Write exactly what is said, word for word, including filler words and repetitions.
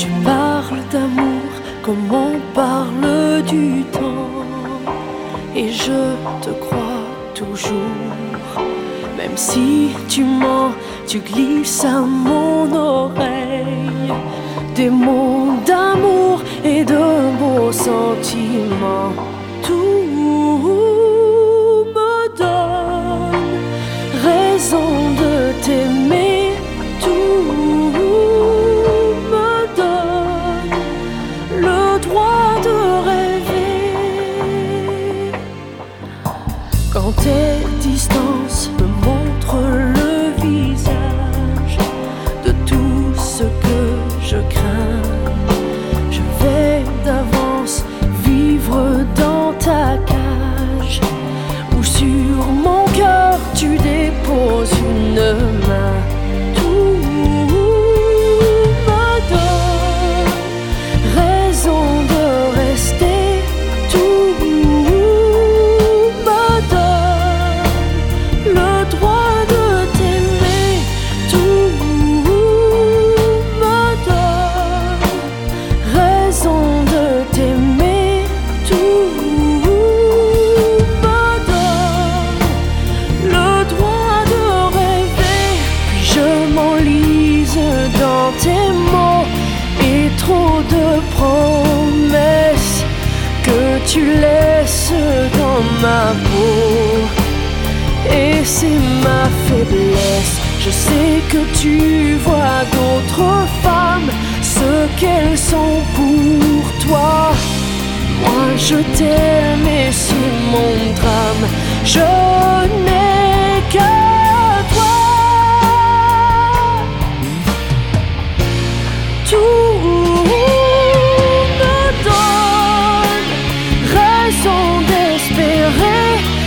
Tu parles d'amour comme on parle du temps, et je te crois toujours. Même si tu mens, tu glisses à mon oreille des mots d'amour et de beaux sentiments. Tout me donne raison de t'aimer. Tout me donne le droit de rêver. Quand tes distances me montrent le visage de tout ce que je crains, je vais d'avance vivre dans ta cage, où sur mon cœur tu déposes une main. Tout me donne raison de rester. Tout me donne le droit de t'aimer. Tout me donne raison de t'aimer. Tout me donne le droit de rêver. Puis je m'enlise dans tes mots et trop de promesses que tu laisses dans ma peau. Et c'est ma faiblesse. Je sais que tu vois d'autres femmes ce qu'elles sont pour toi. Moi je t'aime et c'est mon drame. Je n'ai que toi. Tout me donne raison d'espérer.